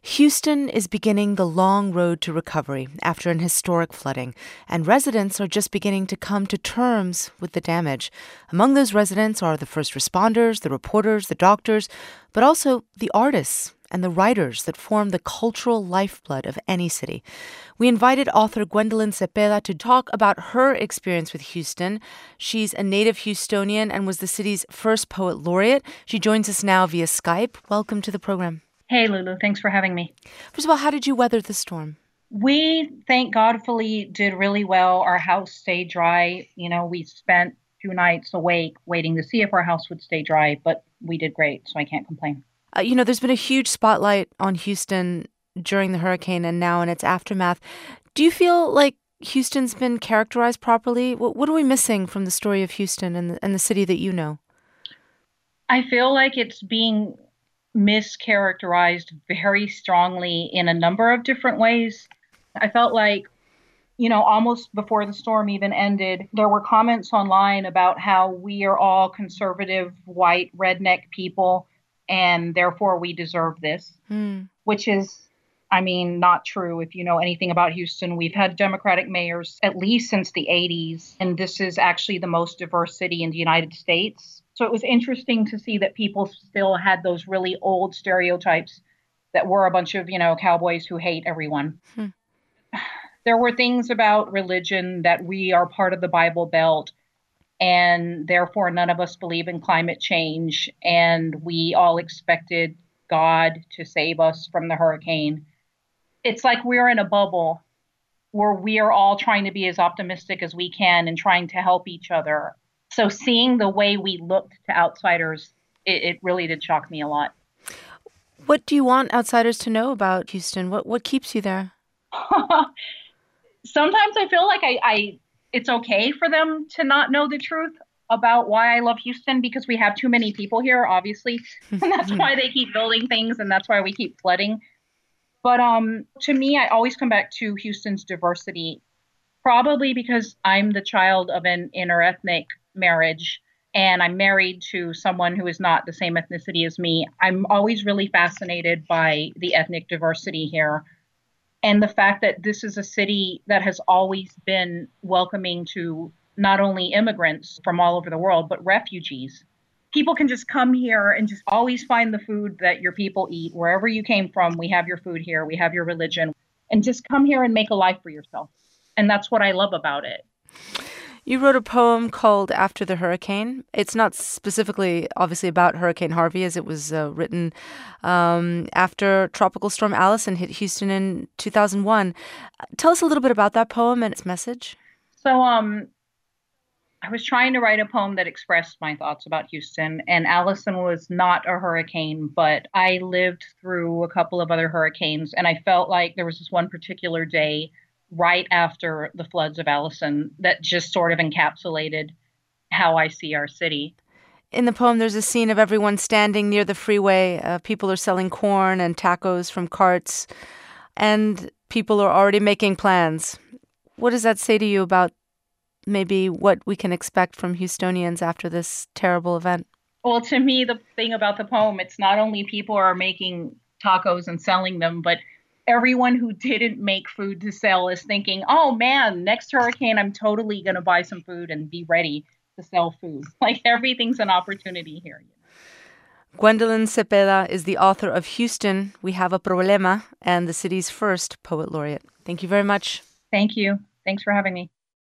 Houston is beginning the long road to recovery after an historic flooding, and residents are just beginning to come to terms with the damage. Among those residents are the first responders, the reporters, the doctors, but also the artists and the writers that form the cultural lifeblood of any city. We invited author Gwendolyn Cepeda to talk about her experience with Houston. She's a native Houstonian and was the city's first poet laureate. She joins us now via Skype. Welcome to the program. Hey, Lulu. Thanks for having me. First of all, how did you weather the storm? We, thank Godfully, did really well. Our house stayed dry. We spent 2 nights awake waiting to see if our house would stay dry, but we did great, so I can't complain. There's been a huge spotlight on Houston during the hurricane and now in its aftermath. Do you feel like Houston's been characterized properly? What are we missing from the story of Houston and the city that you know? I feel like it's being mischaracterized very strongly in a number of different ways. I felt like, almost before the storm even ended, there were comments online about how we are all conservative, white, redneck people, and therefore we deserve this, which is, not true. If you know anything about Houston, we've had Democratic mayors at least since the 80s, and this is actually the most diverse city in the United States. So it was interesting to see that people still had those really old stereotypes that we're a bunch of, cowboys who hate everyone. There were things about religion that we are part of the Bible Belt, and therefore none of us believe in climate change, and we all expected God to save us from the hurricane. It's like we're in a bubble where we are all trying to be as optimistic as we can and trying to help each other. So seeing the way we looked to outsiders, it really did shock me a lot. What do you want outsiders to know about Houston? What keeps you there? Sometimes I feel like it's okay for them to not know the truth about why I love Houston, because we have too many people here, obviously. And that's why they keep building things, and that's why we keep flooding. But to me, I always come back to Houston's diversity, probably because I'm the child of an interethnic marriage, and I'm married to someone who is not the same ethnicity as me. I'm always really fascinated by the ethnic diversity here, and the fact that this is a city that has always been welcoming to not only immigrants from all over the world, but refugees. People can just come here and just always find the food that your people eat. Wherever you came from, we have your food here, we have your religion, and just come here and make a life for yourself. And that's what I love about it. You wrote a poem called After the Hurricane. It's not specifically, obviously, about Hurricane Harvey, as it was written after Tropical Storm Allison hit Houston in 2001. Tell us a little bit about that poem and its message. So I was trying to write a poem that expressed my thoughts about Houston, and Allison was not a hurricane, but I lived through a couple of other hurricanes, and I felt like there was this one particular day right after the floods of Allison that just sort of encapsulated how I see our city. In the poem, there's a scene of everyone standing near the freeway. People are selling corn and tacos from carts, and people are already making plans. What does that say to you about maybe what we can expect from Houstonians after this terrible event? Well, to me, the thing about the poem, it's not only people are making tacos and selling them, but everyone who didn't make food to sell is thinking, oh man, next hurricane, I'm totally going to buy some food and be ready to sell food. Like everything's an opportunity here. Gwendolyn Cepeda is the author of Houston, We Have a Problema, and the city's first poet laureate. Thank you very much. Thank you. Thanks for having me.